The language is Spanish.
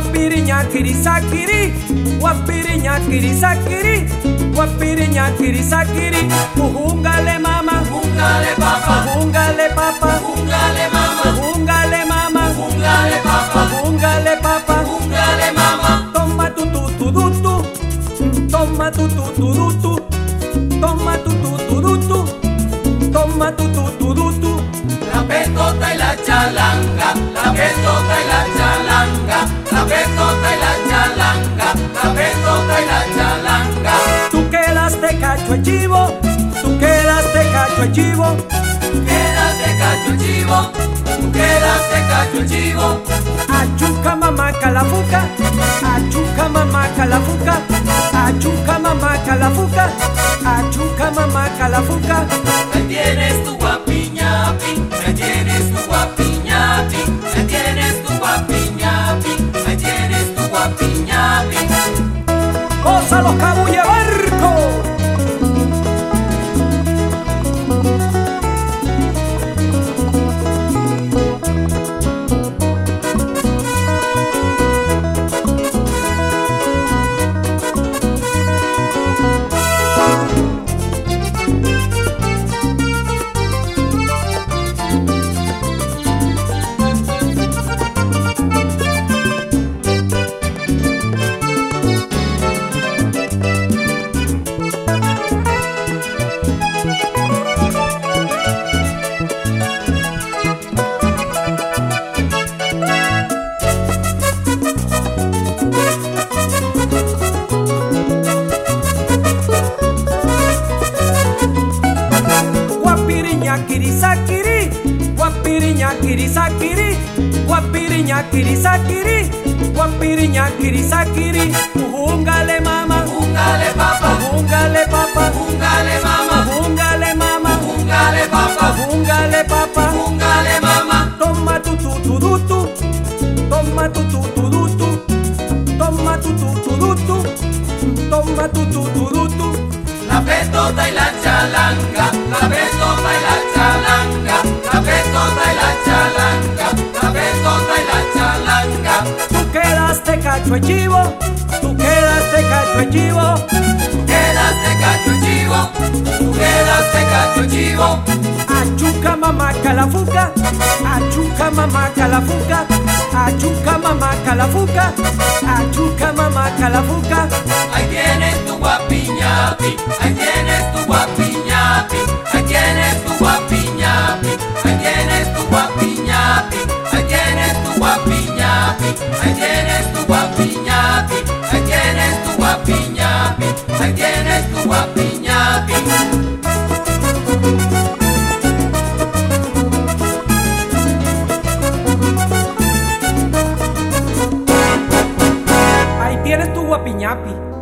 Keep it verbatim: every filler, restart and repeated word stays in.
Guapiriña kirisakiri, guapiriña kirisakiri, guapiriña kirisakiri. Ujungale mama, Ujungale papa, ujungale papa, ujungale mama, ujungale mama, ujungale papa, ujungale papa. ujungale mama. Toma tu tu tu tu tu, toma tu tu tu tu tu, toma tu tu tu tu tu, toma tu tu tu tu tu. La petota y la chalanga, la petota y la chalanga, la petota y la chalanga, la petota y la chalanga. Tú quedaste cacho el chivo, tú quedaste cacho el chivo. Quedaste cacho chivo, tú quedaste cacho chivo. Achuca mamá calafuca, achuca mamá calafuca, achuca mamá calafuca, achuca mamá calafuca. Me tienes tu guapiñapi, me tienes tu guapiñapi, me tienes tu guapiñapi, me tienes tu guapiñapi. ¡Goza los cabulle barco! Kirisakiri, guapiriña kirisakiri, guapiriña kirisakiri, guapiriña kirisakiri. Ujungale mama, Ujungale papa, ujungale papa, ujungale mama, ujungale mama, ujungale papa, ujungale papa. ujungale mama. Toma tu tu tu tu tu, toma tu tu tu tu tu, toma tu tu tu tu tu, toma tu tu tu tu tu. La petota y la chalanga, la petota y la chalanga, la petota y la chalanga, la petota y la chalanga. Tú quedaste cacho el chivo, tú quedaste cacho el chivo. Quedaste cacho chivo, tú quedaste cacho chivo. Achuca mamá calafuca, achuca mamá calafuca, achuca mamá calafuca, achuca mamá calafuca. Ahí tienes tu guapiñapi, ahí tienes tu guapiñapi, ahí tienes tu guapiñapi, ahí tienes tu guapiñapi, ahí tienes tu guapiñapi, ahí tienes tu guapiñapi, ahí tienes tu guapiñapi, ahí tienes tu guapiñapi. Ahí tienes tu guapiñapi.